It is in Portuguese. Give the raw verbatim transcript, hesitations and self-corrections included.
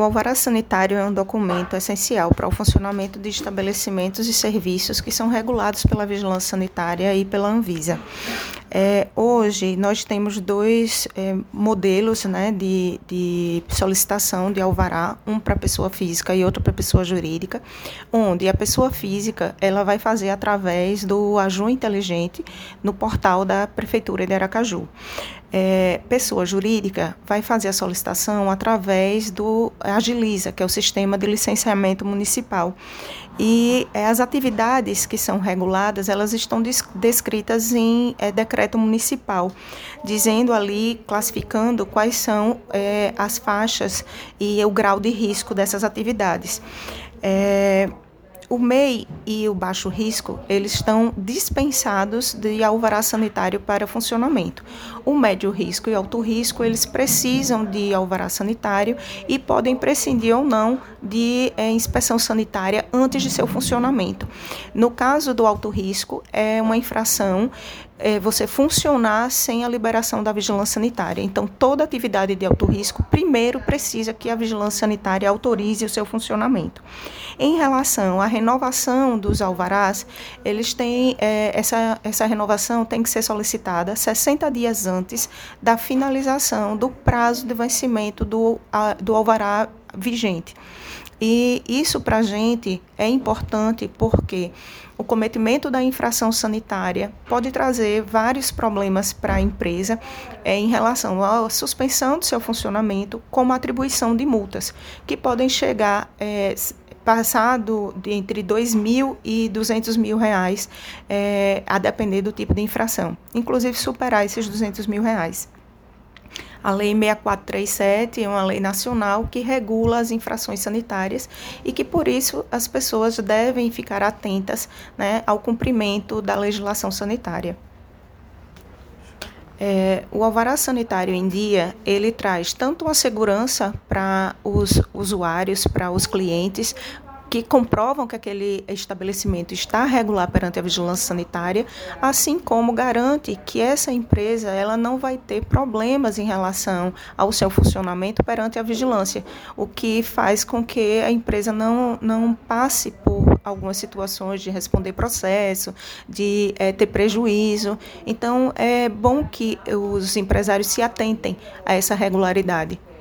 O alvará sanitário é um documento essencial para o funcionamento de estabelecimentos e serviços que são regulados pela Vigilância Sanitária e pela Anvisa. É, hoje, nós temos dois é, modelos, né, de, de solicitação de alvará, um para pessoa física e outro para pessoa jurídica, onde a pessoa física ela vai fazer através do Aju Inteligente no portal da Prefeitura de Aracaju. É, pessoa jurídica vai fazer a solicitação através do Agiliza, que é o Sistema de Licenciamento Municipal. E é, as atividades que são reguladas, elas estão des- descritas em é, decreto municipal, dizendo ali, classificando quais são é, as faixas e o grau de risco dessas atividades. É, O M E I e o baixo risco, eles estão dispensados de alvará sanitário para funcionamento. O médio risco e alto risco, eles precisam de alvará sanitário e podem prescindir ou não de é, inspeção sanitária antes de seu funcionamento. No caso do alto risco, é uma infração é, você funcionar sem a liberação da vigilância sanitária. Então, toda atividade de alto risco, primeiro precisa que a vigilância sanitária autorize o seu funcionamento. Em relação à renovação dos alvarás, eles têm, é, essa, essa renovação tem que ser solicitada sessenta dias antes da finalização do prazo de vencimento do, a, do alvará vigente. E isso para a gente é importante porque o cometimento da infração sanitária pode trazer vários problemas para a empresa é, em relação à suspensão do seu funcionamento, como a atribuição de multas, que podem chegar é, passado de entre dois mil e duzentos mil reais, é, a depender do tipo de infração, inclusive superar esses duzentos mil reais. A Lei seis quatro três sete é uma lei nacional que regula as infrações sanitárias e que, por isso, as pessoas devem ficar atentas, né, ao cumprimento da legislação sanitária. É, o alvará sanitário em dia, ele traz tanto a segurança para os usuários, para os clientes, que comprovam que aquele estabelecimento está regular perante a vigilância sanitária, assim como garante que essa empresa ela não vai ter problemas em relação ao seu funcionamento perante a vigilância, o que faz com que a empresa não, não passe por algumas situações de responder processo, de é, ter prejuízo. Então, é bom que os empresários se atentem a essa regularidade.